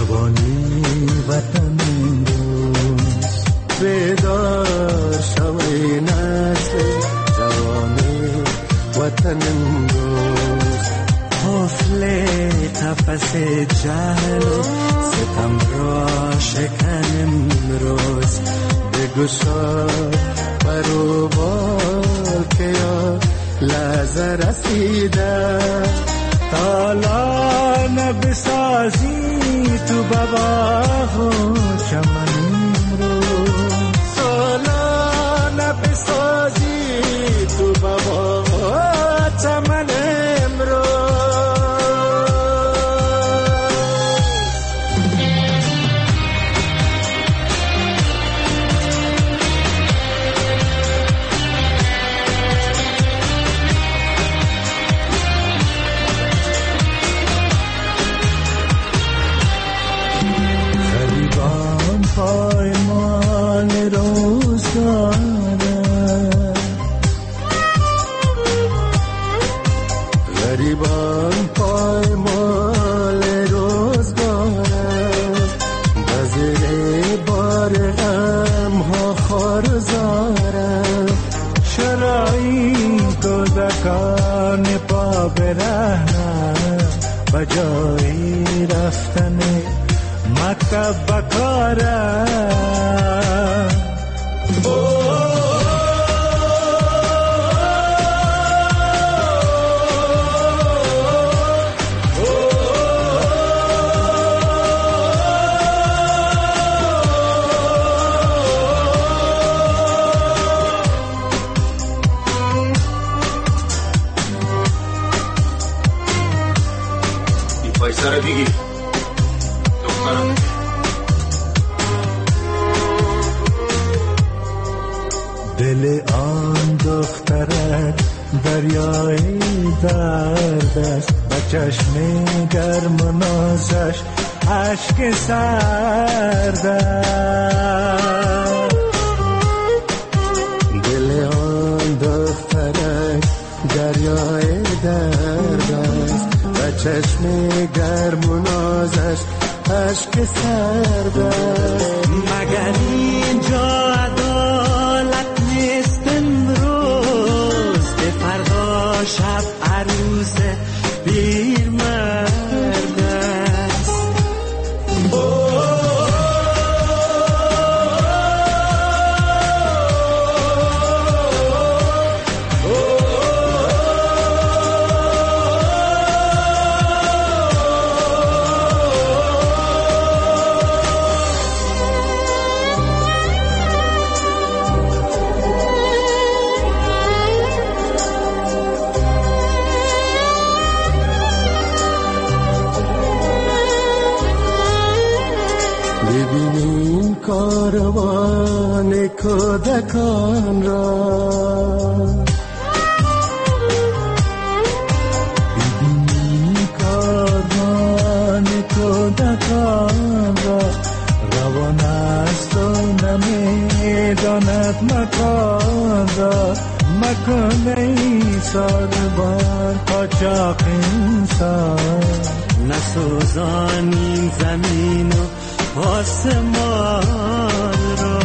جوانی وطن امروز بیدار شوی نسل جوانی وطن امروز حفله تفس جهل و ستم را شکن امروز بگشاد بروبال که یا لحظه رسیده تالا نبسازی تو بابا و چمن امروز تالا نبسازی تو بابا و چمن امروز پایمان روزگاره غریبان پایمان روزگاره بزیر بار غمها خارزاره شرایی کودکان پا برهنه بجایی رفتن مکتب بکاره این پایسه رو بگیر دل آن دخترت دریای درد است با چشم گرم و نازش عشق سرد است دل آن دخترت دریای درد است با چشم گرم و نازش عشق سرد است مگر اینجا شب عروس پیر مرد است ببینیم کاروان کودکان را ببینیم کاروان کودکان را روان است و نمیداند مکان را مکان ایسان بار قاچاق انسان نسوزان این زمین و آسمان را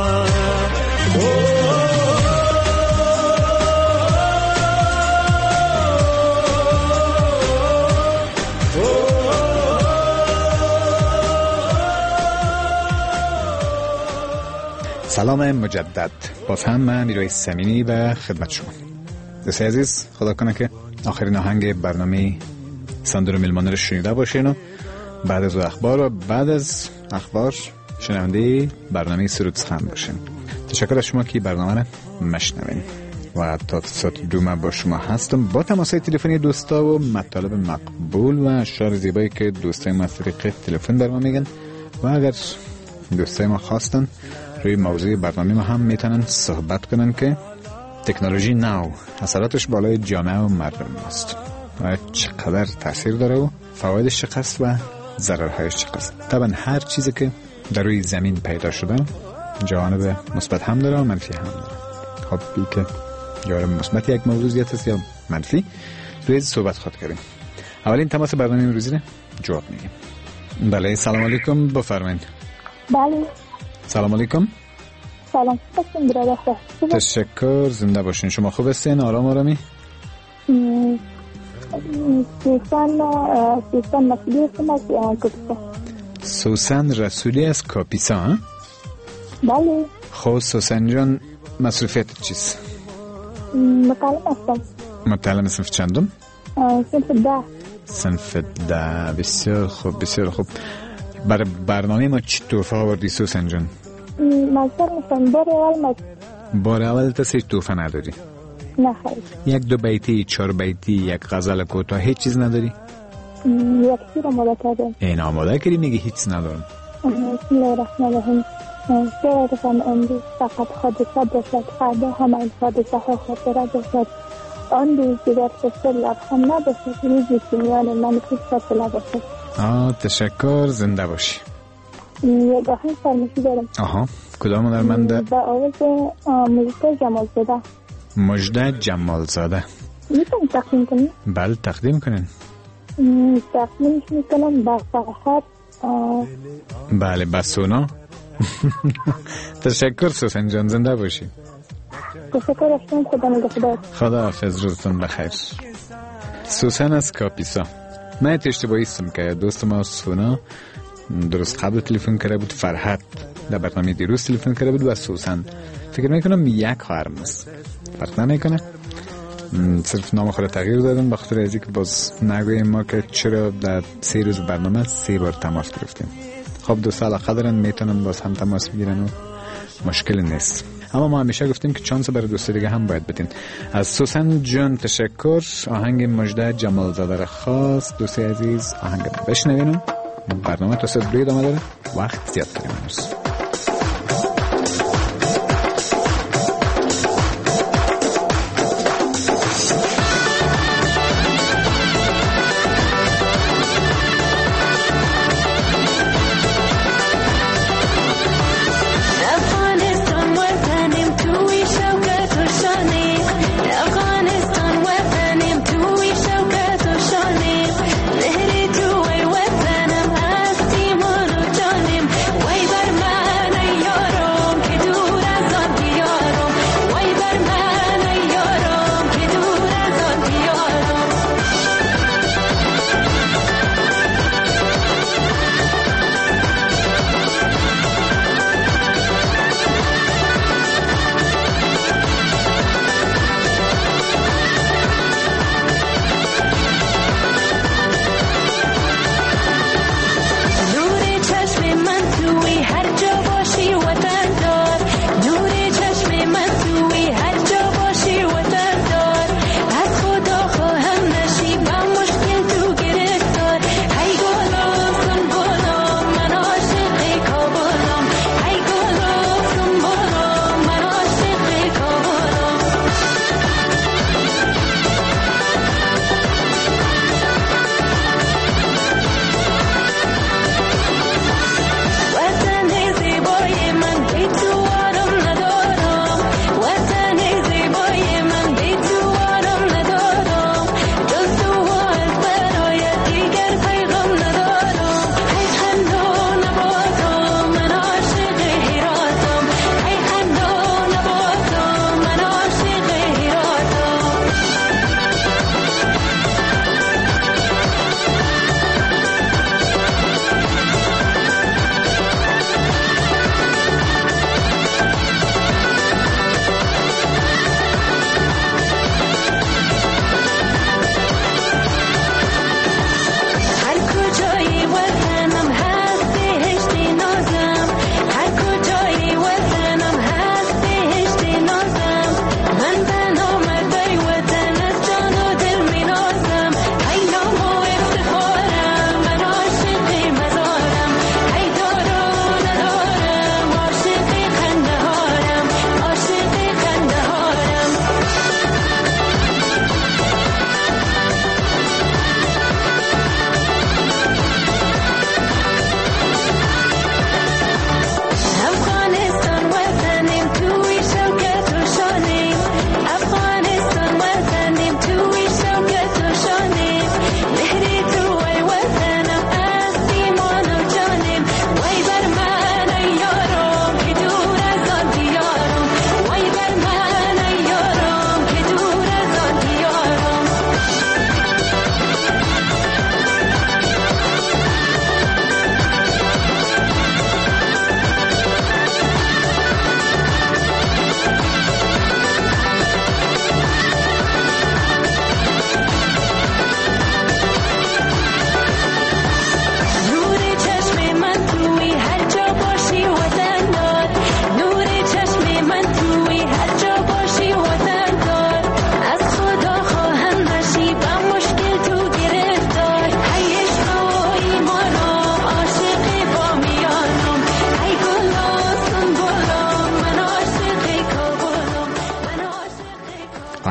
سلام مجدد، باز هم من میرای سمینی و خدمت شما دوستای عزیز. خدا کنه که آخرین آهنگ برنامه ساندرو میلمانه رو شنیده باشین و بعد از اخبار و بعد از اخبار شنونده برنامه سرود سخن باشین. تشکر از شما که برنامه رو مشنوین و تا ساعت 2 من با شما هستم با تماس‌های تلفنی دوستا و مطالب مقبول و اشعار زیبایی که دوستای ما از طریق تلفن در ما میگن و اگر دوستای ما خواستن روی موضوع برنامه ما هم میتونن صحبت کنن که تکنولوژی نو اثراتش بالای جامعه و مردم است و چقدر تاثیر داره و فوایدش چقدر و ضررهایش چقدر. طبعا هر چیزی که در روی زمین پیدا شده جوانب مثبت هم داره و منفی هم داره. خب بی که جوانب مثبت یک موضوعیت است یا منفی روی صحبت خود کردیم. اولین تماس برنامه امروزی رو جواب میگیم. بله سلام علیکم بفرمایید. بله سلام علیکم. سلام هستم برادر. تشکر، زنده باشین. شما خوب هستین؟ آرام آرامی؟ سوسن مسئولی هستم از کاپیسا. سوسن رسولی از کاپیسا ها؟ بله. خب سوسن جان مصروفیت چیست؟ متعلم هستم. متعلم صنف چندم؟ صنف 10. صنف 10. بسیار خوب بسیار خوب. برای برنامه ما چی تحفه آوردی سوسن جان؟ مزدر میشم بار اول تا تحفه نداری؟ نه خیلی. یک دو بیتی، 4 بیتی، یک غزل کوتاه، هیچ چیز نداری؟ یک شیر آماده کردم. این آماده کردی میگی هیچ ندارم. بسم الله الرحمن الرحیم. شعرتان امروز فقط حادثه باشد، فردا هم این حادثه ها خاطره باشد. آن روز دیگر قصه لبخند نباشد، روزی که میان من تو فاصله باشد. تشکر، زنده باشی. یک آهنگ فرمایشی دارم. کدام هنرمنده؟ با آواز مجده جمالزاده. مجده جمالزاده. میتونی تقدیم کنی؟ بله تقدیم کنین. تقدیمش میکنم با فرحت. بله بسونا. تشکر سوسن جان، زنده باشی. تشکر اشتم، خدا نگهدار. خدا حافظ، روزتون بخیر. سوسن از کاپیسا. من اشتباهی استم که دوست ما سونا درست قبل تلفن کرده بود، فرحت در برنامه دیروز تلفن کرده بود و سوسن فکر میکنم یک خواهرم است، فرق نمیکنه. صرف نام خود تغییر دادن به خاطر ازی که باز نگویم ما که چرا در 3 روز برنامه 3 بار تماس گرفتیم. خب دوستا علاقه دارن میتونن باز هم تماس بگیرن و مشکل نیست. اما ما همیشه گفتیم که چانس برای دوست دیگه هم باید بدین. از سوسن جان تشکر. آهنگ مجده جمالزاده را خواست دوستی عزیز. آهنگ بشنوینم. برنامه تا ساعت 2 ادامه داره، وقت زیاد داریم امروز. وای بر من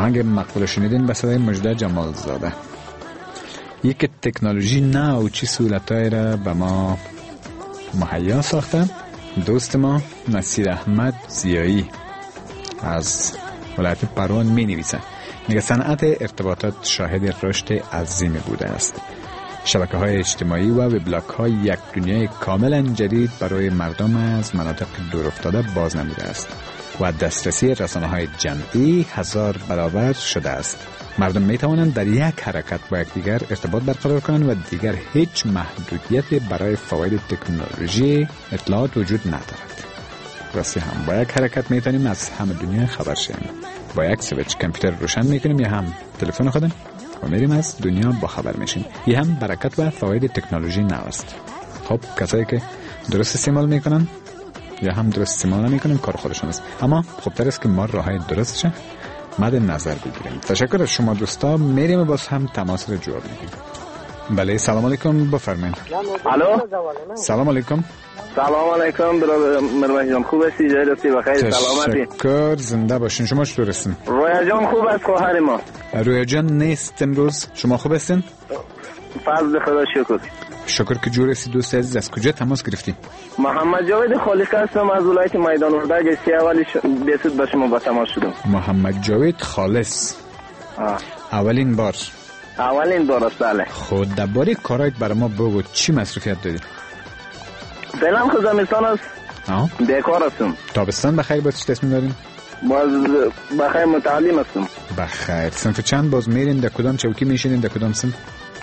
آهنگ مقبول شنیدین به صدای مجده جمالزاده. یک تکنولوژی نو چی سهولتایی را به ما مهیا ساخته. دوست ما نصیر احمد زیایی از ولایت پروان می نویسه، میگه صنعت ارتباطات شاهد رشد عظیمی بوده است. شبکه‌های اجتماعی و وبلاگ ها یک دنیای کاملا جدید برای مردم از مناطق دورافتاده باز نموده است و دسترسی رسانه‌های جمعی 1000 برابر شده است. مردم می توانند در یک حرکت با یکدیگر ارتباط برقرار کنند و دیگر هیچ محدودیتی برای فواید تکنولوژی اطلاعات وجود ندارد. راستی هم با یک حرکت می توانیم از همه دنیا خبر شویم. با یک سویچ کامپیوتر روشن میکنیم یا هم تلفن خودم و میریم از دنیا با خبر میشیم. این هم برکت و فواید تکنولوژی نو است. خب کسایی که درست استعمال میکنن یا هم درست استعمال نمیکنن کار خودشون است، اما خوبتر است که ما راههای درستش مد نظر بگیریم. تشکر از شما دوستا. میریم باز هم تماس رو جواب میدیم. بله سلام علیکم، بفرمایید. الو سلام علیکم. سلام علیکم برادر مرمه جان، خوب هستی؟ جای رفتی بخیر سلامتی؟ تشکر، زنده باشین. شما چطور هستین؟ رویا جان خوب است خواهر ما. رویا جان نیست امروز. شما خوب هستین؟ فضل خدا شکر. شکر که جور هستی. دوست عزیز از کجا تماس گرفتی؟ محمد جاوید خالق هستم از ولایت میدان وردک. سی اولی بیسود به شما با تماس شدم. محمد جاوید خالص. اولین بار است. بله. خود درباره کارایت برای ما بگو، چی مصروفیت داری؟ فعلا خود زمستان است. بیکار هستم. تابستان بخیر باز چی تصمیم دارین؟ باز بخیر متعلم هستم. بخیر. صنف چند باز میرین؟ در کدام چوکی میشینین؟ در کدام صنف؟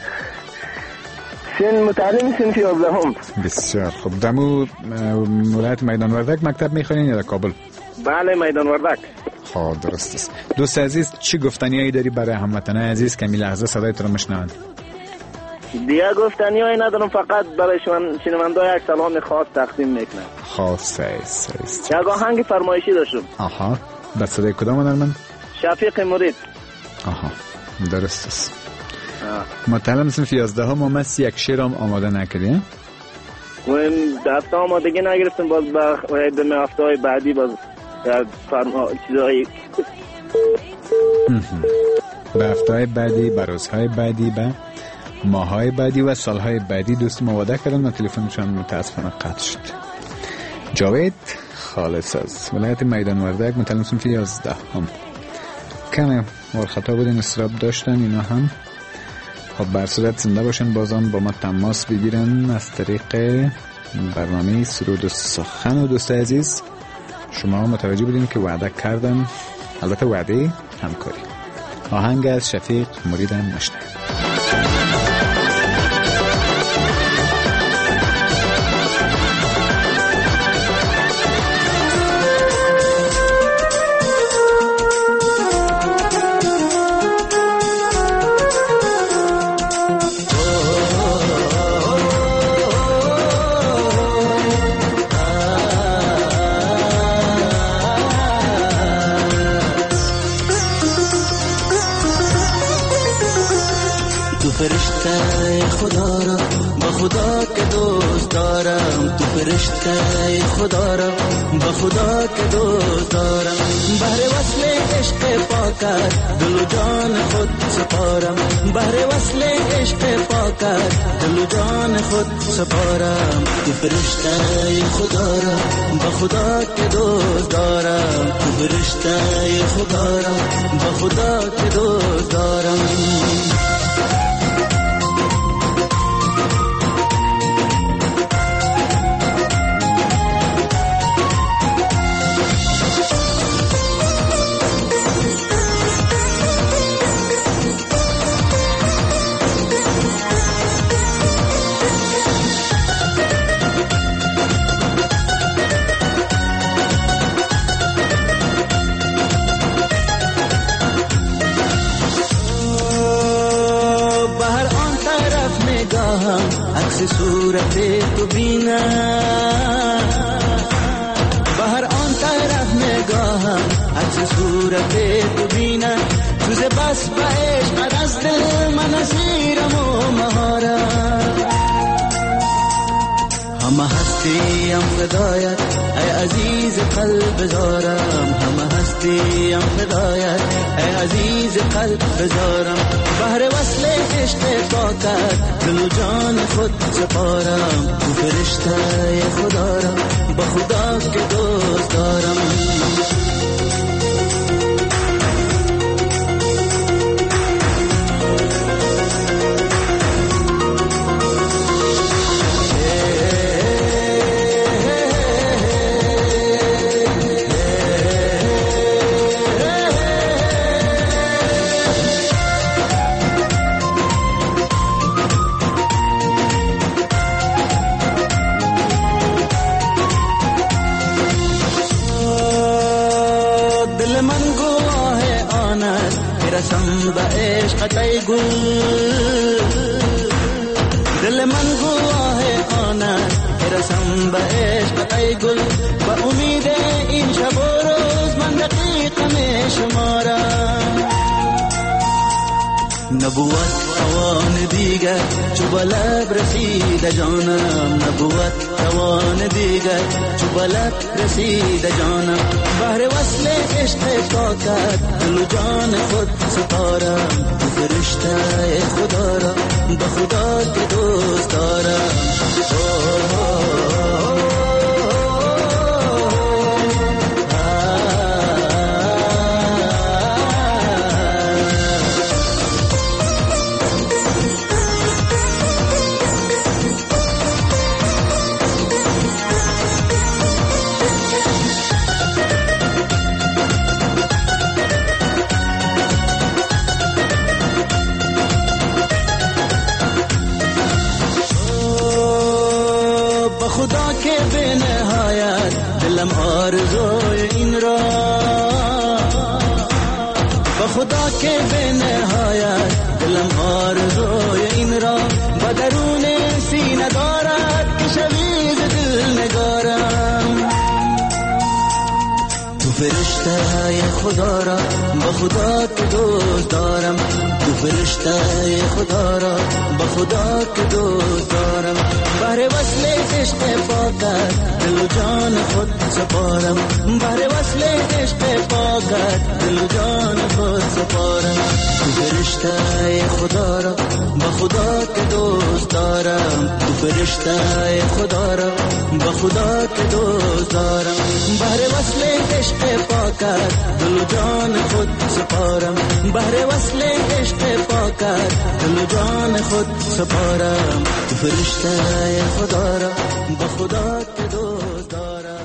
سن متعلم صنف 11. بسیار خوب. دمو ولایت میدان وردک مکتب میخونین یا در کابل؟ بله میدان وردک. خب درست است. دوست عزیز چی گفتنیایی داری برای هموطنان عزیز که می لحظه صدای تو رو میشنوند؟ دیگه گفتنیایی ندارم، فقط برای شنونده‌ها یک سلام خاص تقدیم میکنم. خاص است. یک آهنگ فرمایشی داشتم. آها. با صدای کدام هنرمند؟ شفیق مرید. آها درست است. مطلب صنف 11 ما مس یک شعرم آماده نکردیم. و دسته آمادگی نگرفتم، باز به هفته‌های بعدی باز چیزایی به هفته‌های بعدی، به روزهای بعدی، به ماه‌های بعدی و سال‌های بعدی دوست ما وعده کردن و تلفنشون متاسفانه قطع شد. جاوید خالص از ولایت میدان وردک مطلب صنف 11 هم کمی ورخطا بودن، استراب داشتن اینا هم. خب بر صورت زنده باشن، بازم با ما تماس بگیرن از طریق برنامه سرود و سخن. و دوست عزیز شما متوجه بودین که وعده کردم، البته وعده همکاری. آهنگ از شفیق مرید هم مشنویم. فرشته خدا را با خدا که دوست دارم، تو فرشته خدا را با خدا که دوست دارم. بهر وصل عشق پاکت دل و جان خود سپارم، بهر وصل عشق پاکت دل و جان خود سپارم. تو فرشته خدا را با خدا که دوست دارم، تو فرشته خدا را با خدا که دوست دارم. صورت تو بینا بهر آن طرف نگاهم، عکس صورت تو بینا توز بس با عشق از دل من اسیرم و مهارم. همه هستیم فدایت ای عزیز قلب زارم، همه هستیم فدایت ای عزیز قلب زارم. بهر وصل عشق پاکت دل و جان خود سپارم، تو فرشته خدا را با خدا که دوست دارم. ای گل دل من گواه آن است، برسم به عشق ای گل. با امید این شب و روز من دقیقم شمارم. نبوت توان دیگر چو به لب رسید جانم، نبوت توان دیگر چو به لب رسید جانم. بهر وصل عشق پاکت دل و جان خود سپارم، فرشته خدا را به خدا که دوست دارم. آرزوی این را با خدا که به نهایت دلم آرزوی این را با درون سینه دارد که شوی ز دل نگارم. تو فرشته خدا را با خدا که دوست دارم، تو فرشته خدا را با خدا که دوست دارم. بهر وصل عشق پاکت دل و جان خود سپارم، بهر وصل عشق پاکت دل و جان خود سپارم. تو فرشته خدا را با خدا که دوست دارم، تو فرشته خدا را با خدا که دوست دارم. بهر وصل عشق پاکت دل و جان خود سپارم، بهر وصل عشق پاکت دل و جان خود سپارم. تو فرشته خدا را با خدا که دوست دارم.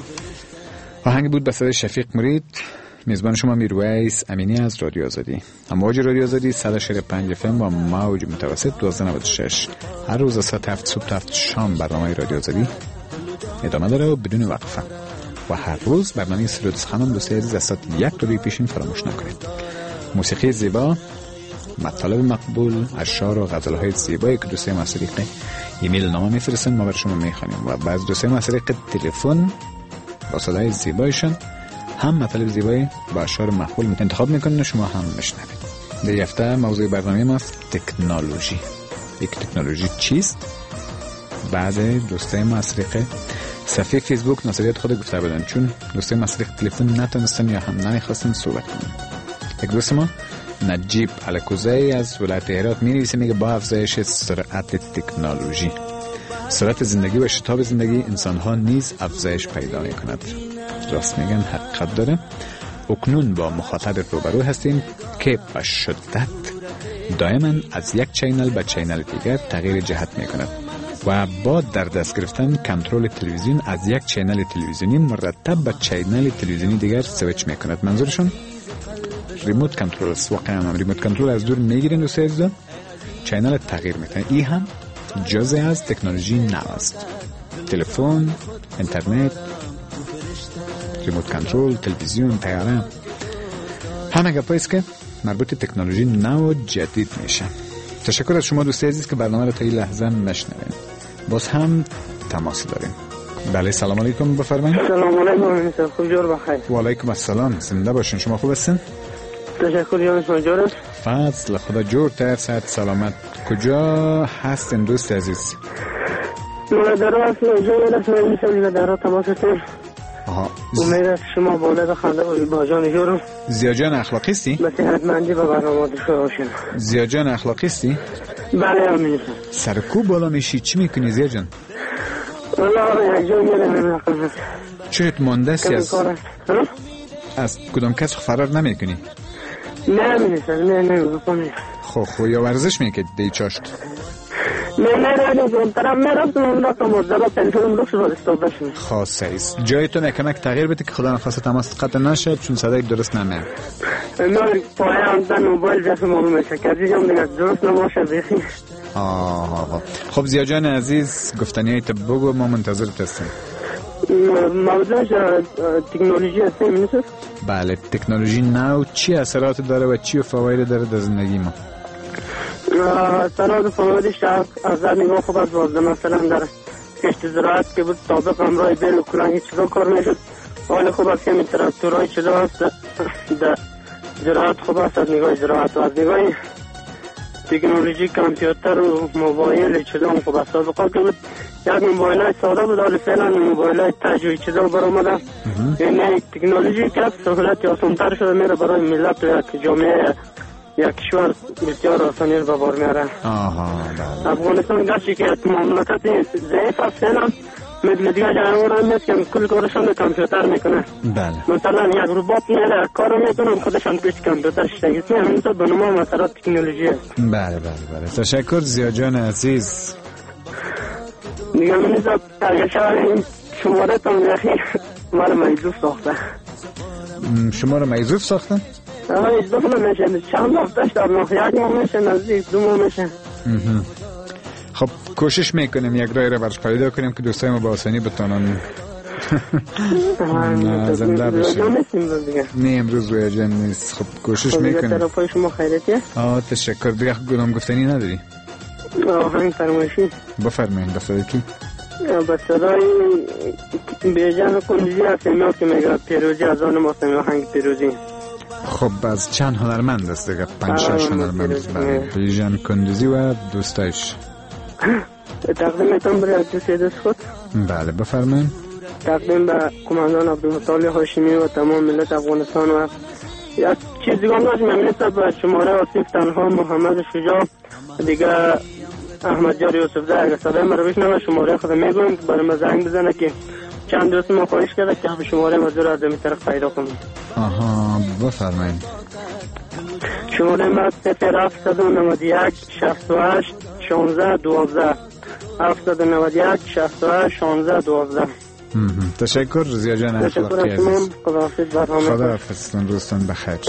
آهنگ بود به صدای شفیق مرید. میزبان شما میرویس امینی از رادیو آزادی. امواج رادیو آزادی 100.5 FM و موج متوسط 1296. هر روز از ساعت 7 صبح تا 7 شام برنامه رادیو آزادی ادامه داره و بدون وقفه. و هر روز برنامه سرود سخنان دوستای عزیز از ساعت 1 تا 2 پیشین فراموش نکنید. موسیقی زیبا، مطالب مقبول، اشعار و غزل‌های زیبایی که دوستای ما از طریق ایمیل نامه میفرستن ما بر شما میخوانیم و بعضی دوستای ما از طریق تلفن با صدای زیبایشان هم مطالب زیبایی با اشعار مقبول انتخاب میکنن و شما هم میشنوید. در هفته موضوع برنامه ما است تکنولوژی. یک تکنولوژی چیست؟ بعد دوستای ما از طریق صفحه فیسبوک نظریات خود گفته بودن، چون دوستای ما از طریق تلفن نتونستن یا هم نمیخواستن صحبت کنن. یک دوست ما نجیب علکوزی از ولایت هرات می‌نویسه، میگه با افزایش سرعت تکنولوژی، سرعت زندگی و شتاب زندگی انسان‌ها نیز افزایش پیدا می‌کند. راست میگن، حقیقت داره. اکنون با مخاطب روبرو هستیم که به شدت دائما از یک چینل به چینل دیگر تغییر جهت می‌کند و با در دست گرفتن کنترل تلویزیون از یک چینل تلویزیونی مرتب به چینل تلویزیونی دیگر سویچ می‌کند. منظورشون ریموت کنترل است. واقعا هم ریموت کنترل از دور میگیرین و سیزده چینل تغییر میکنن. این هم جزء از تکنولوژی نو است. تلفن، اینترنت، ریموت کنترل، تلویزیون، طیاره، همه گپایی است که مربوط تکنولوژی نو و جدید میشه. تشکر از شما دوستای عزیز که برنامه رو تا این لحظه نشنوین. باز هم تماس داریم. بله، سلام علیکم، بفرمایید. سلام علیکم، خوب جور بخیر. و علیکم السلام، زنده باشین. شما خوب هستین؟ تشکر، جان شما جور است؟ فضل خدا جور تر، صحت سلامت. کجا هستین دوست عزیز؟ مادرها اصلا جایی رسمه میشم مادرها تماسشون. امید است شما بالا خنده و باجان جورم. زیاجان اخلاقی استی؟ بس حتماندی با برنامه داشته باشین. زیاجان اخلاقی استی؟ بله امید. سرکو بالا میشی چی میکنی زیاجان؟ والله یک جایی میرم چرت مانده سی از کدام کس فرار نمیکنی؟ نه بکنی. خب یا ورزش میکرد دی چاشت؟ نه طرف میرفتم اون رفتم مزدبا تلفونم رو شد استوبش می خاصه ایست جای تو نکنک تغییر بده که خدا نخواسته تماس قطع نشد چون صدای درست نمیاد. نه پایه همزن موبایل جسم معلوم میشه کردی جام دیگه درست نماشه بیخی. خب زیاجان عزیز گفتنی های بگو ما منتظرت هستیم. موضوعش تکنولوژی هسته می‌نویسه؟ بله تکنولوژی نو چی اثرات داره و چی فواید داره در زندگی ما؟ اثرات فوایدش از نگاه خوب از بازده مثلا در کشت زراعت که بود سابق همراه بیل و کلان هیچ چیزا کار میشد حال خوب است که می تراکتورهای چیزا هست در زراعت خوب است از نگاه زراعت و از نگاه تکنولوژی کامپیوتر و موبایل چیزا هم خوب است سابقا که بود یک موبایل های ساده بود حالی فعلا موبایل های تجوی چیزا برآمده یعنی تکنولوژی که سهولت آسان‌تر شده میره برای ملت و یک جامعه یک کشور بسیار آسانی رو به بار میاره. افغانستان گرچه که مملکت ضعیف است فعلا مثل دیگه جانوران نیست که کل کارشان به کامپیوتر میکنه. بله. مثلا یک ربات میره کار میکنه خودشان پیش کامپیوتر شده است همینطور به نما مسئله تکنولوژی است. بله تشکر زیاجان عزیز. دیگه منیزا ترگشار شماره تان یخی مال میزوف ساخته. شما رو میزوف ساختن؟ هیچ دفعه نمیشه چند هفتهش در یک ماه میشه نزدیک 2 ماه میشه. خب کوشش میکنیم یک راه رو برش پیدا کنیم که دوستای ما با آسانی بتونن زنده بشیم. نه امروز روی جن نیست. خب کوشش میکنیم. طرفای شما خیرتیه؟ تشکر. دیگه گنام گفتنی نداری؟ آهنگ فرمایشی بفرمایید. بصدای کی؟ بصدای بیجان کنجی هستیم که میگه پیروزی از آن ماستم آهنگ پیروزی. خب از چند هنرمند است دیگه 5-6 هنرمند بیژن کندوزی و دوستایش تقدیمتون برای دوست خود. بله بفرمایید. تقدیم به کماندان عبدالمطلب هاشمی و تمام ملت افغانستان و یک چیز دیگه هم داشت ممنونت به شماره آصف تنها محمد شجاع دیگه احمد جاری یوسف ده اگه صدای ما رو بشنوه شماره خود میگویم که برای ما زنگ بزنه که چند دوست ما خواهش کرده که به شماره مزور از این طرف پیدا کنیم. بفرمایید. شماره ما 0791 68 16 12 791 68 16 12. تشکر زیاجان اخلاقی عزیز. خداحافظ. روزتون بخیر.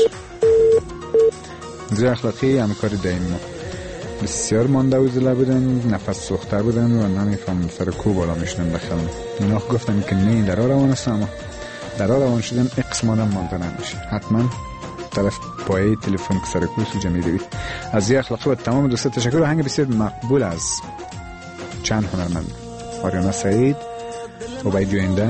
زیاد اخلاقی همکار دائمی بسیار مانده و زله بودن نفس سوخته بودن و نمیفهم سر کو بالا میشنن بخیرم اینا گفتن که نه در روان است اما در روان شدن اقسمانم مانده نمیشه حتما طرف پایه تلفن که سر کو سوجه میدوید. از زیاد اخلاقی و تمام دوستا تشکر. و هنگ بسیار مقبول از چند هنرمند آریانا سعید عبید جوینده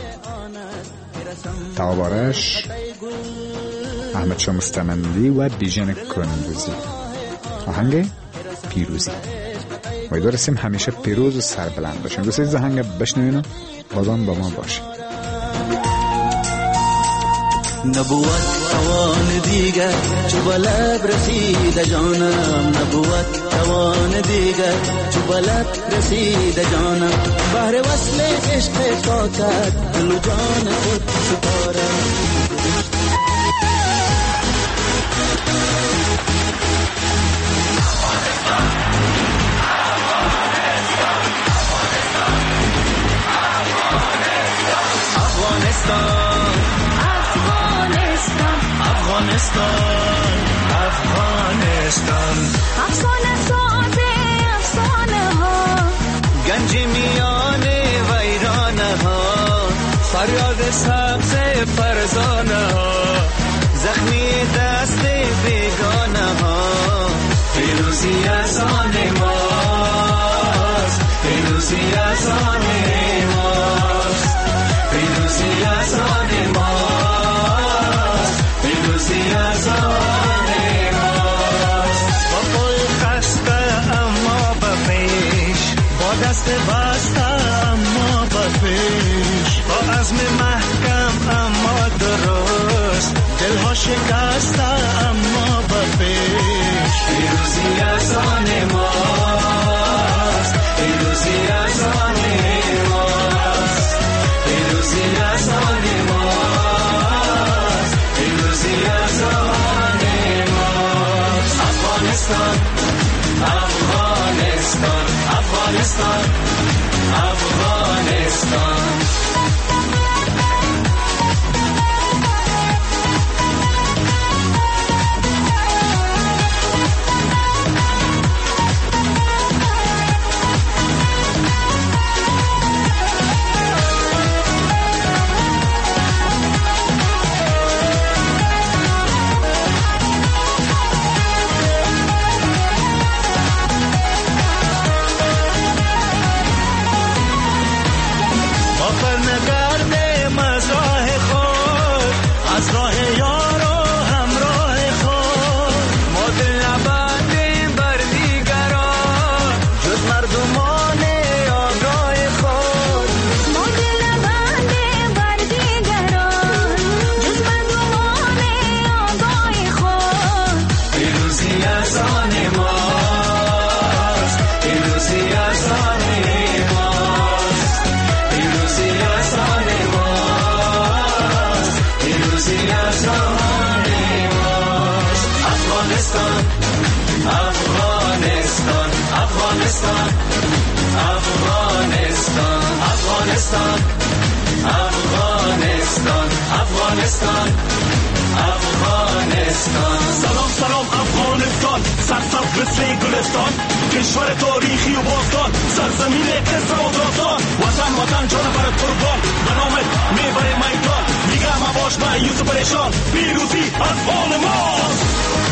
توابارش احمد شاه مستمندی و بیژن کندوزی آهنگ پیروزی. امیدوار هستیم همیشه پیروز و سربلند باشیم. دوست عزیز آهنگ بشنوین بازم با ما باشه. نبوت توان دیگر چو بلب رسید جانم نبوت توان دیگر چو بلب رسید جانم بهر وصل عشق تا کرد دل و جان خود سپارم افغانستان افسانه سازه افسانه ها گنج میان ویرانه ها فریاد سبز فرزانه ها زخمی دست بیگانه ها پیروزی از آن ماست پیروزی از آن ماست پیروزی از آن ماست پیروزی از آن دست بسته عزم محکم اما درست، دلها شکسته اما بپیش. پیروزی از آن ماست، پیروزی از آن ماست، پیروزی از آن ماست، پیروزی از آن ماست. افغانستان، افغانستان، افغانستان، افغانستان. سلام افغانستان، سرسبز مثل گلستان، کشور تاریخی و باستان، سرزمین عز و داستان. وطن وطن جان برات قربان، به نامت میبره میدان. دیگه مباش مایوس و پریشان، پیروزی از آن ماست.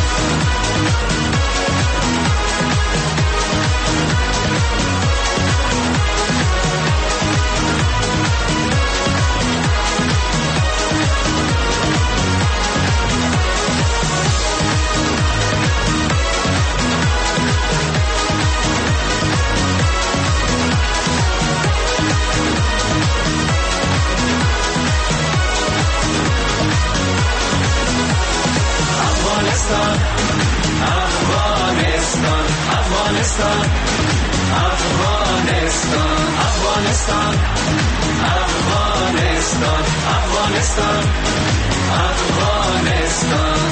Afghanistan, Afghanistan, Afghanistan, Afghanistan, Afghanistan, Afghanistan.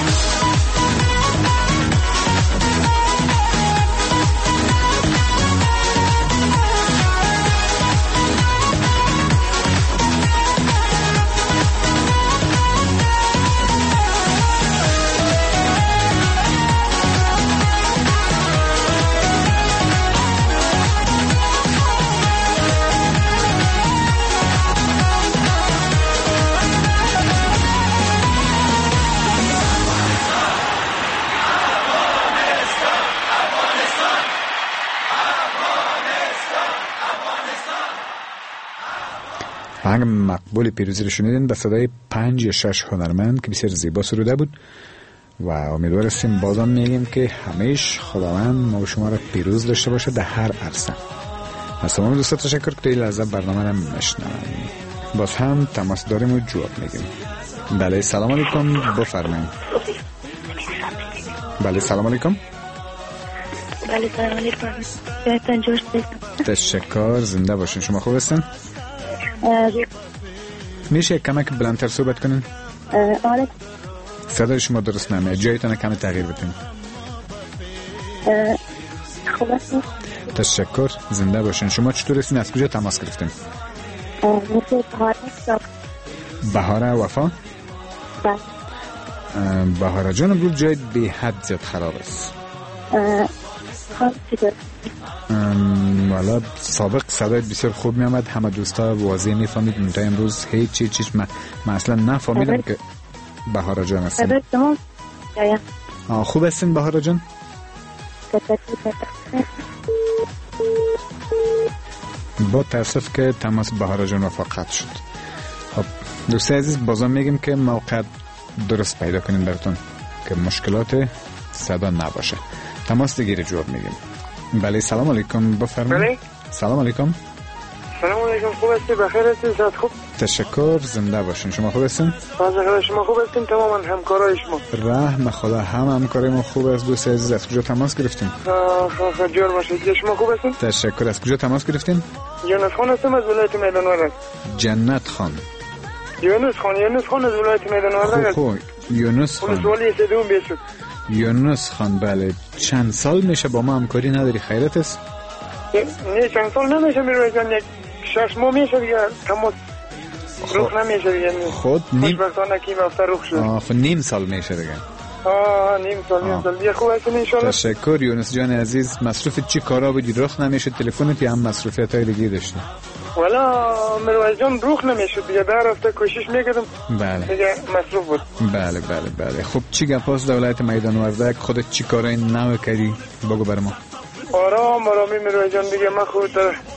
آهنگ مقبول پیروزی رو شنیدین به صدای 5 یا 6 هنرمند که بسیار زیبا سروده بود و امیدوار هستیم بازم میگیم که همیشه خداوند ما و شما را پیروز داشته باشه در هر عرصه. از تمام دوستان تشکر که این لحظه برنامه را میشنوید. باز هم تماس داریم و جواب میگیم. بله سلام علیکم، بفرمایید. بله سلام علیکم. بله سلام علیکم. جایتان جوش بسید. تشکر، زنده باشین. شما خوب هستین؟ میشه کمک بلندتر صحبت کنین؟ آره. صدای شما درست نمیاد، جایتان کم تغییر بدین. خوب هستین؟ تشکر، زنده باشین. شما چطور هستین؟ از کجا تماس گرفتین؟ مثل بهار هستم. بهار وفا؟ بله. بهار جان گفت جای به حد زیاد خراب است. چطور؟ والا سابق صدایت بسیار خوب میامد، همه دوستا واضح میفهمید. منتها امروز هیچ من اصلا نفهمیدم که بهار جان هستین. خوب هستین بهار جان؟ با تاسف که تماس بهار جان وفا قطع شد. خب دوستی عزیز بازم میگیم که موقع درست پیدا کنین براتون که مشکلات صدا نباشه. تماس دیگه رو جواب میگیم. بله سلام علیکم، بفرمایید. بله سلام علیکم. سلام علیکم. خوب هستی؟ بخیر هستی؟ صحت خوب؟ تشکر، زنده باشین. شما خوب هستین؟ فضل شما خوب هستین؟ تماما همکارای شما رحم خدا هم همکاری ما خوب است. دوست عزیز از کجا تماس گرفتین؟ جور باشید. شما خوب هستین؟ تشکر. از کجا تماس گرفتین؟ یونس خان هستم از ولایت میدان وردک. جنت خان. یونس خان از ولایت میدان وردک. خوب یونس خان. سوالی سدوم بیشتر. یونس خان، بله. چند سال میشه با ما همکاری نداری؟ خیرت است؟ نه چند سال نمیشه میروی جان، یک 6 ماه میشه دیگه تماس روخ نمیشه دیگه. خود نیم خوشبختانه که این هفته روخ شد. خب نیم سال میشه دیگه. نیم سال دیگه. خوب هستین انشالله؟ تشکر یونس جان عزیز. مصروف چی کارا بودی رخ نمیشه؟ تلفنت هم مصروفیت های دیگه داشتی؟ والا مروز جان روخ نمیشد دیگه، در هفته کوشش میکردم. بله دیگه مصروف بود. بله. خب چی گپاست دولت میدان وردک؟ خودت چی کارای نو کردی؟ بگو بر ما. آرامی مروز جان دیگه. من خود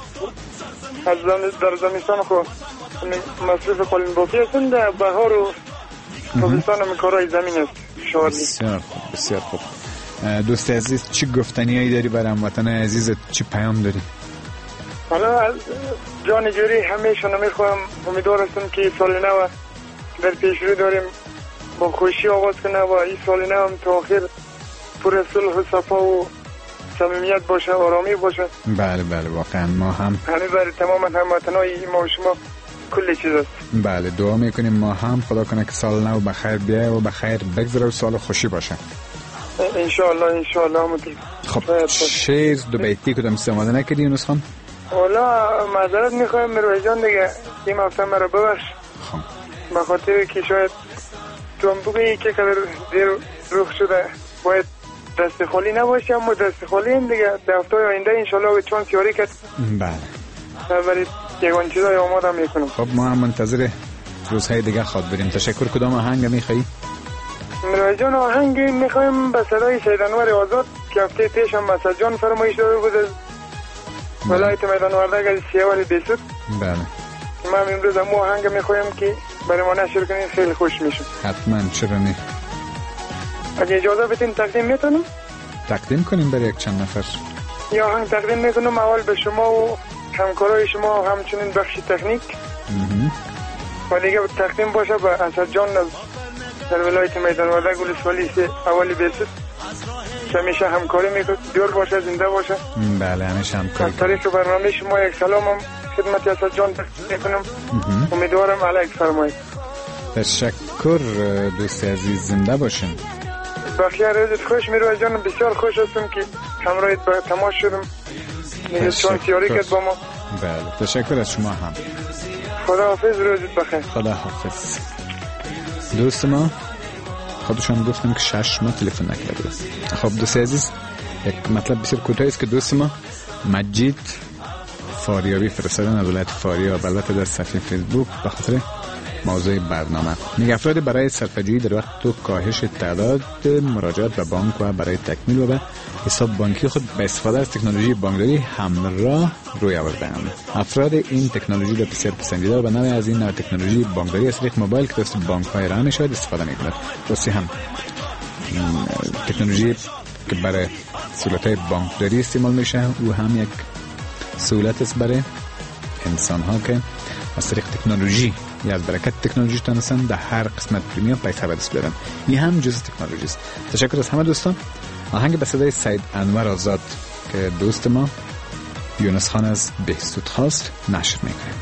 در زمستان خود مصروف قلن بافی هستم. در بهار و تابستان هم کارهای زمین است. بسیار خوب. دوست عزیز چی گفتنیایی داری برای هموطن عزیزت؟ چی پیام داری؟ حالا جان جوری همیشه نمیخوام. امیدوار هستم که سال نو در پیش رو داریم با خوشی آغاز کنه و این سال نو هم تا آخر پر صلح و صفا و صمیمیت باشه، آرامی باشه. بله واقعا ما هم همه برای تمام هموطنای ما و شما کل چیز است. بله دعا میکنیم ما هم خدا کنه که سال نو بخیر بیای و بخیر بگذره و سال خوشی باشه انشاءالله. خب شعر دو بیتی کدام استفاده نکردی یونس خان؟ والا معذرت میخوایم مروی جان دیگه، این هفته مرا ببخش. خب به خاطر که شاید تو هم بگویی که قدر دیر روخ شده باید دست خالی نباشی، اما دست خالی هم دیگه. در هفته آینده انشالله به چون سیاری کرد. بله برای یکان چیزای آماده میکنم. خب ما هم منتظر روزهای دیگه خواد بریم. تشکر. کدام آهنگ میخوایی؟ مروی جان آهنگ میخوایم به صدای سید انور آزاد که هفته پیش هم مسجد جان فرمایش داده بود از ولایت میدان وردک از سیاوری بیسود. بله من امروز هم آهنگ میخوایم که برای ما نشر کنیم، خیلی خوش میشه. حتما. چرا نه؟ اگه اجازه بدین تقدیم میتونم؟ تقدیم کنیم برای یک چند نفر. یا آهنگ تقدیم میکنم اول به شما و همکارای شما و همچنین بخش تکنیک و دیگه تقدیم باشه به اسد جان در ولایت میدان وردک ولسوالی اولی بیسود که همیشه همکاری میکنه. دور باشه، زنده باشه. بله همیشه همکاری. از طریق برنامه شما یک سلام هم خدمت اسد جان میکنم. امیدوارم علیک فرمایید. تشکر دوست عزیز، زنده باشین. بخیر روزت خوش. میروی جان بسیار خوش هستم که همراهت به تماس شدم. چون سیاری کرد با ما. بله تشکر از شما هم. خدا حافظ. روزت بخیر. خدا حافظ. دوست ما خودشون گفتم که 6 ماه تلفن نکرده. خب دوست عزیز یک مطلب بسیار کوتاه است که دوست ما مجید فاریابی فرستادن از ولایت فاریاب، البته در صفحه فیسبوک به خاطر موضوع برنامه. میگه افراد برای صرفه‌جویی در وقت و کاهش تعداد مراجعات به بانک و برای تکمیل و به حساب بانکی خود به استفاده از تکنولوژی بانکداری همراه روی آورده‌اند. افراد این تکنولوژی را بسیار پسندیده و به نوع از این نوع تکنولوژی بانکداری از طریق موبایل که توسط بانک‌های راه می‌شود استفاده می‌کنند. راستی هم تکنولوژی که برای سهولت‌های بانکداری استعمال میشه و هم یک سهولت است برای انسان‌ها که از طریق تکنولوژی یا از برکت تکنولوژی تونستن در هر قسمت دنیا پیسه به دست بیارن. این هم جزء تکنولوژی است. تشکر از همه دوستان. آهنگ به صدای سید انور آزاد که دوست ما یونس خان از بهستود خواست نشر میکنیم.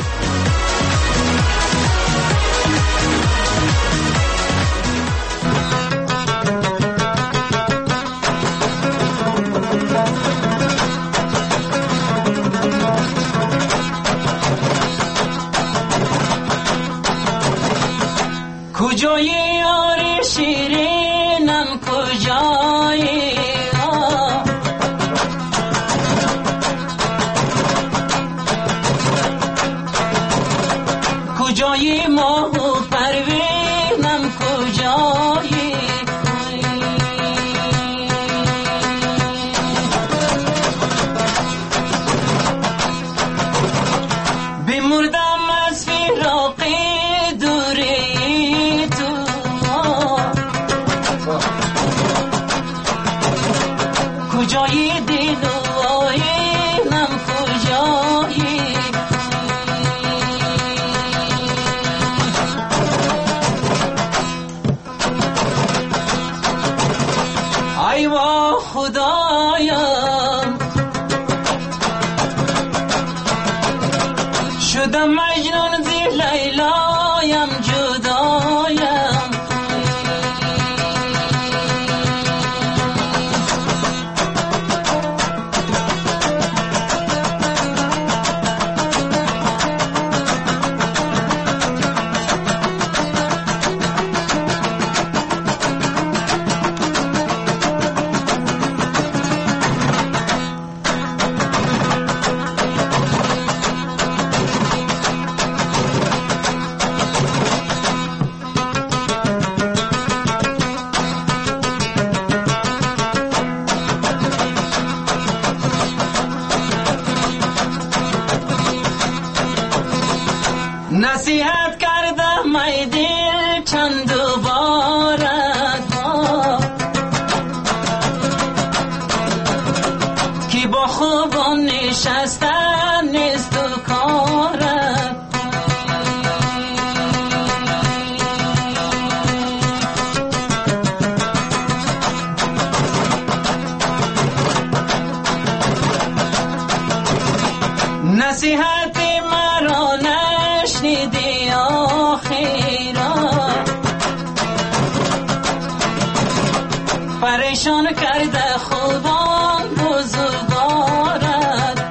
کجای یاری شیرینم کجای کجای ماه و پروینم کجای بمردم از فراق دوری تو کجای دل و آینم کجای مجنون زی لیلایم جدایم نصیحت کردم ای دل چند بارت که با خوبان نشستن نیست و کارت نصیحت مرا نشنیدی آخیرا پریشان کرده خوبان بزرگوارت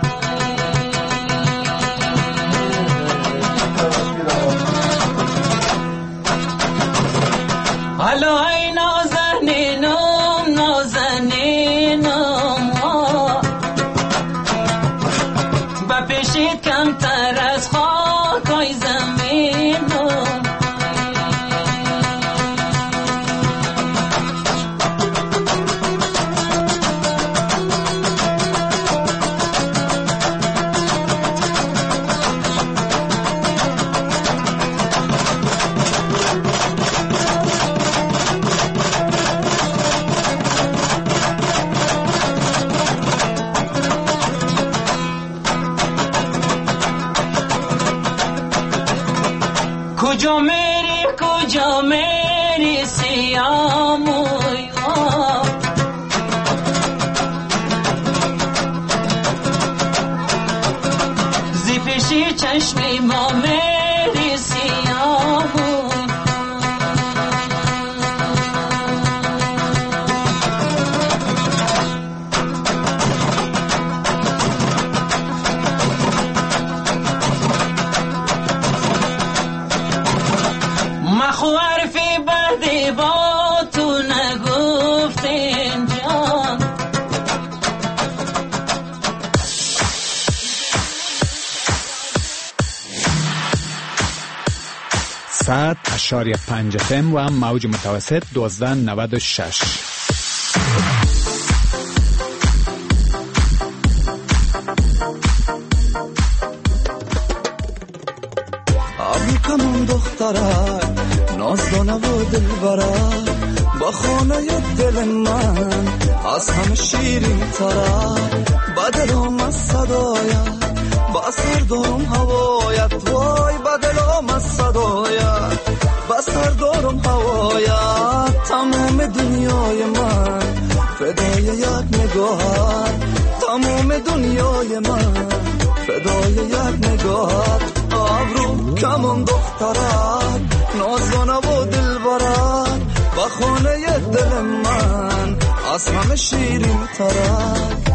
حالا ای نازنینم نازنینم بپیشید کمتر از خاکای زمینم کجا میری سیاموی زی پیشی چشمی ما میری سیاموی مخو حرفی بدی با تو نگفتین جان 100.5 FM و موج متوسط 1296. ابروکمون دخترک نازدانه و دلبرک با خانه دل من از همه شیرین ترک بدلم از صدایت با سردارم هوایت وای بدلم از صدایت با سردارم هوایت تمام دنیای من فدای یک نگاهت تمام دنیای من فدای یک نگاهت ابرو کمون دخترک نازدانه و دلبرک با خانه دل من از همه شیرین ترک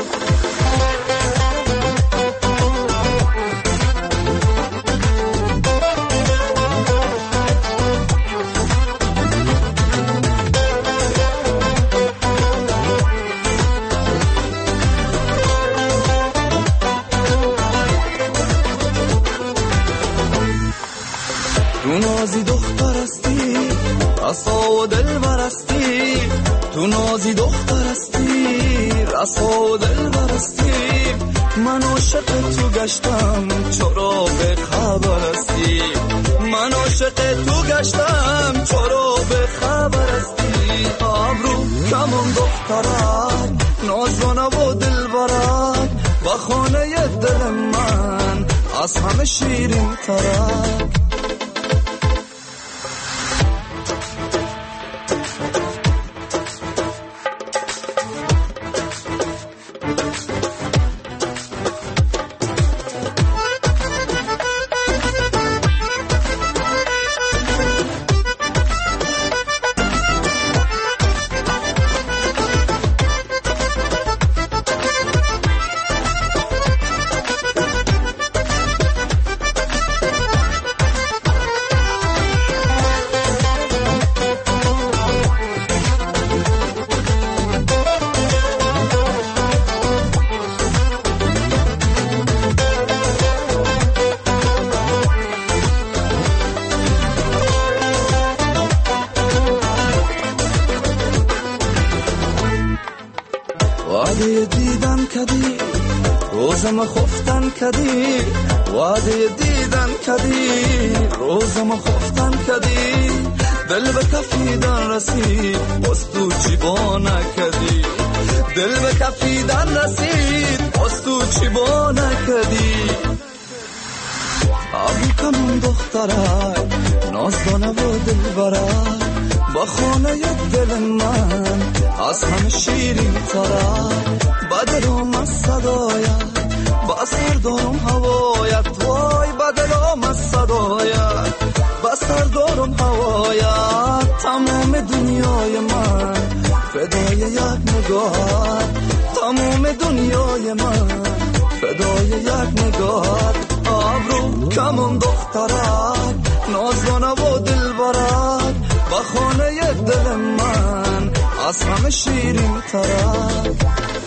تو نازی دختر استی رسا و دل برستی تو نازی دختر استی رسا و دل برستی من عاشق تو گشتم چرا به خبر استی من عاشق تو گشتم چرا به خبر استی ابرو کمون دخترک نازدانه و دل برک با خانه دل من از همه شیرین ترک روزم خفتن کدی وعده دیدن کدی روزم خفتن کدی دل به کفیدن رسید باز تو چی با نکدی دل به کفیدن رسید باز تو چی با نکدی ابو کنون دخترک نازدانه و دلبرک با خانه دل من از همه شیرین ترک بدلم از صدایت با سر دارم هوایت وای بدلم از صدایت با سر دارم هوایت تمام دنیای من فدای یک نگاهت تمام دنیای من فدای یک نگاهت ابرو کمون دخترک نازدانه و دلبرک با خانه دل من از همه شیرین ترک.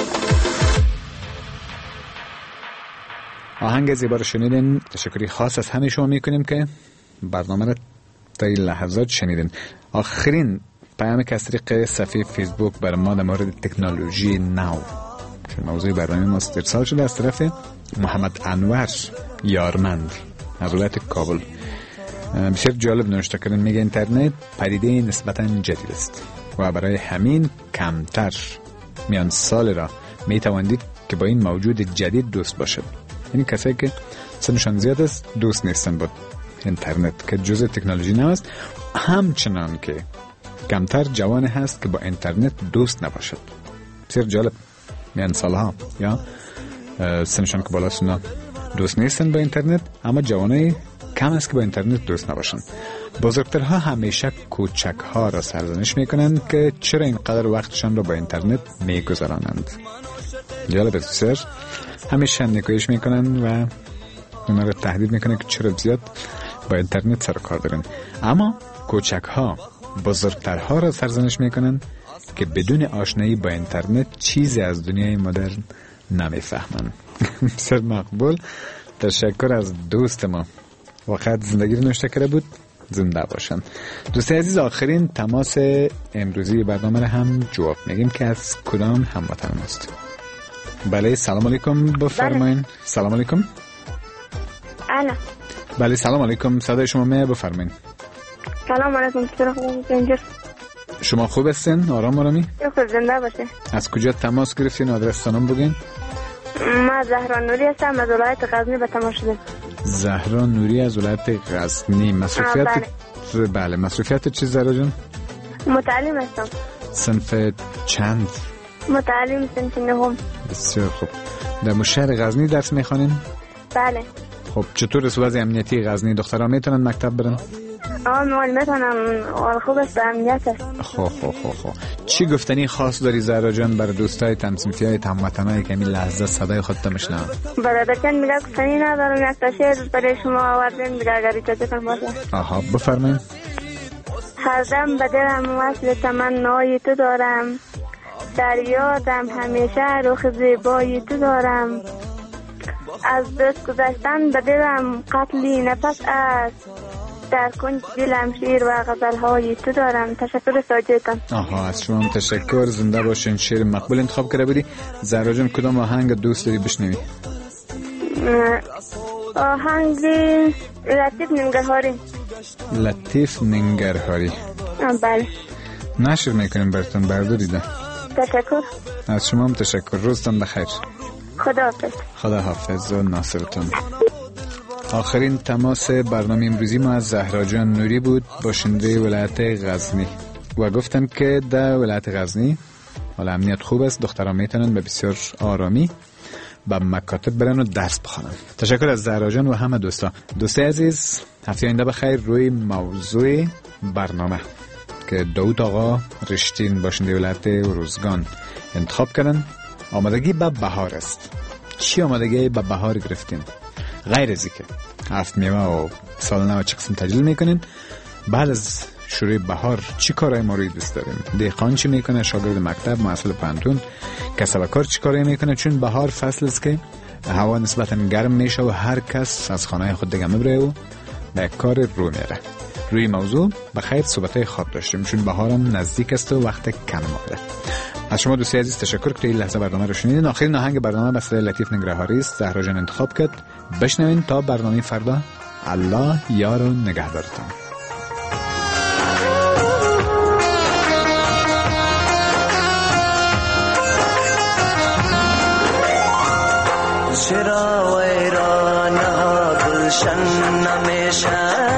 آهنگ زیبا رو شنیدین. تشکری خاص از همه شما میکنیم که برنامه رو تا این لحظات شنیدین. آخرین پیام که از طریق صفحه فیسبوک بر ما در مورد تکنولوژی نو که موضوع برنامه ما ارسال شده از طرف محمد انور یارمند از ولایت کابل. بسیار جالب نوشته کردن. میگه اینترنت پدیده نسبتاً جدید است و برای همین کمتر میان سال را میتواندید که با این موجود جدید دوست باشد. یعنی کسایی که سنشان زیاد است دوست نیستن با اینترنت که جزء تکنولوژی نو است، همچنان که کمتر جوان هست که با اینترنت دوست نباشد. بسیار جالب. میان سالها یا سنشان که بالا سنا دوست نیستن با اینترنت، اما جوانای کم است که با اینترنت دوست نباشن. بزرگترها همیشه کوچکها را سرزنش میکنند که چرا اینقدر وقتشان را با اینترنت میگذرانند. جالب بسیار. همیشه نکویش میکنن و اونا را تهدید میکنن که چرا زیاد با اینترنت سر کار دارن. اما کوچکها بزرگترها را سرزنش میکنن که بدون آشنایی با اینترنت چیزی از دنیای مدرن نمیفهمن. بسیار مقبول. تشکر از دوست ما. وقت زندگی رو نوشته کرده بود. زنده باشن. دوستی عزیز، آخرین تماس امروزی برنامه رو هم جواب میگیم که از کدام هموطن است. بله سلام علیکم بفرمایید. سلام علیکم. انا. بله سلام علیکم. صدای شما میاد بفرمایید. سلام علیکم. شما خوب هستین؟ آرام آرامی؟ خوب زنده باشه. از کجا تماس گرفتین؟ آدرستانم بگین. ما زهرا نوری هستم از ولایت غزنی به تماس شدم. زهرا نوری از ولایت غزنی. مصروفیت بله مصروفیت چی زهرا جان؟ متعلم هستم. صنف چند؟ متعلم صنف نهم. بسیار خوب. در شهر غزنی درس میخوانین؟ بله. خب چطور است وضع امنیتی غزنی؟ دخترها میتونن مکتب برن؟ میتونم. خوب است، امنیت است. خب چی گفتنی خاص داری زهرا جان برای دوستای همصنفیای هموطنایی که همین لحظه صدای خودت میشنون؟ برادرجان میگه گفتنی ندارم، یک تا شعر برای شما آوردم میگه اگر اجازه فرمایید. آها بفرمایید. هر دم به دلم وصل تمنای تو دارم، در یادم همیشه رخ زیبای تو دارم، از دست گذشتن به دلم قتلی نفس است، در کنج دلم شیر و غزلهای تو دارم. تشکر ساجدتان. آها از شما هم تشکر. زنده باشین. شعر مقبول انتخاب کرده بودی. زهرا جان کدام آهنگ دوست داری بشنوی؟ آهنگ لطیف ننگرهاری. لطیف ننگرهاری. بله. نشر میکنیم براتون برداریده. تشکر. از شما هم تشکر. روزتان بخیر. خداحافظ. خداحافظ و ناصرتون. آخرین تماس برنامه امروزی ما از زهرا جان نوری بود، باشنده ولایت غزنی و گفتم که در ولایت غزنی حالا امنیت خوب است، دخترها میتونن به بسیار آرامی به مکاتب برن و درس بخونن. تشکر از زهرا جان و همه دوستای عزیز. هفته آینده بخیر روی موضوع برنامه که داود آقا رشتین باشنده ولایت روزگان انتخاب کردن، آمادگی به بهار است. چی آمادگی به بهار گرفتین؟ غیر از اینکه هفت میوه و سال نو چه قسم تجلیل میکنین، بعد از شروع بهار چی کارهای مورد دوست دارین؟ دهقان چی میکنه؟ شاگرد مکتب، محصل پانتون، کسب و کار چی کارهای میکنه؟ چون بهار فصل است که هوا نسبتا گرم میشه و هر کس از خانه خود دیگه میبره و به کار رو میره. روی موضوع بخیر صحبتای خواب داشتیم چون بهارم نزدیک است و وقت کم مونده. از شما دوستی عزیز تشکر که این لحظه برنامه رو شنیدین. آخرین آهنگ برنامه به صدای لطیف نگرهاری است، زهرا جان انتخاب کرد. بشنوین تا برنامه فردا. الله یار و نگهدارتان. چرا ویران ها گلشن نمیشن،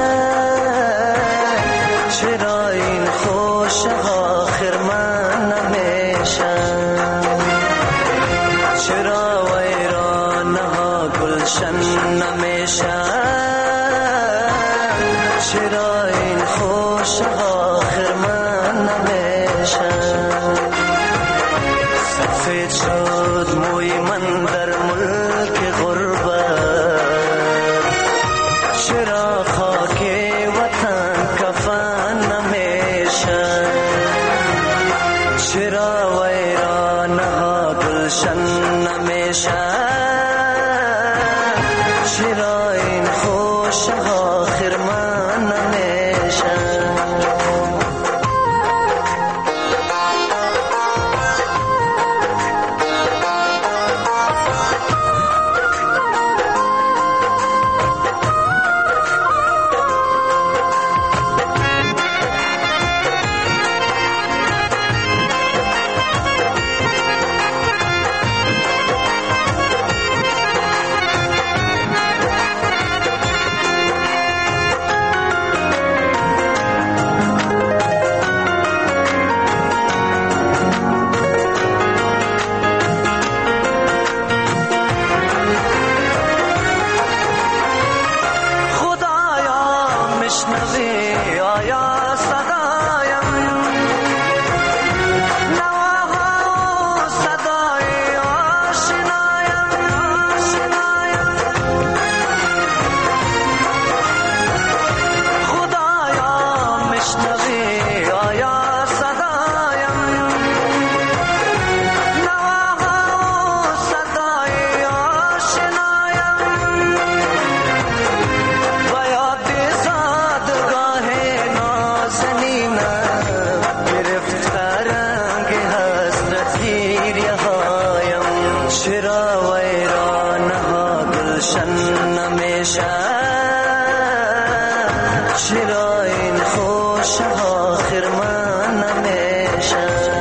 چرا این خوش ها خرمن نمیشن، چرا ویران ها گلشن نمیشن، چرا این خوش ها خرمن نمیشن. سفید شد موی من در ملک غربت، چرا خاک وطن کفن نمیشن، چرا ویران ها گلشن نمیشن، چرا این خوش ها خرمن نمیشن. چرا ویران ها گلشن نمیشن، چرا این خوش ها خرمن نمیشن.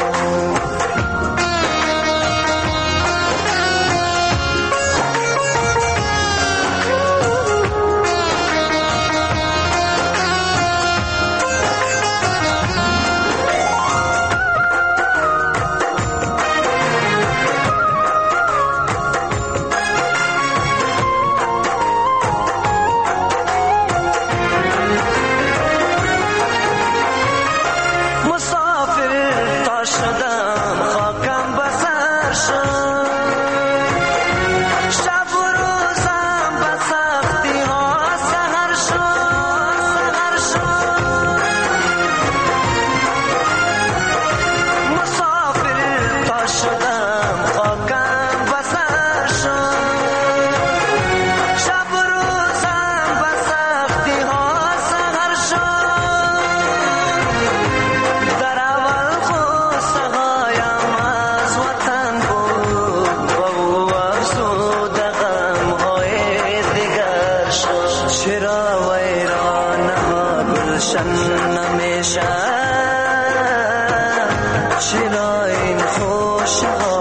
چرا ویران ها گلشن نمیشن، چرا این خوش ها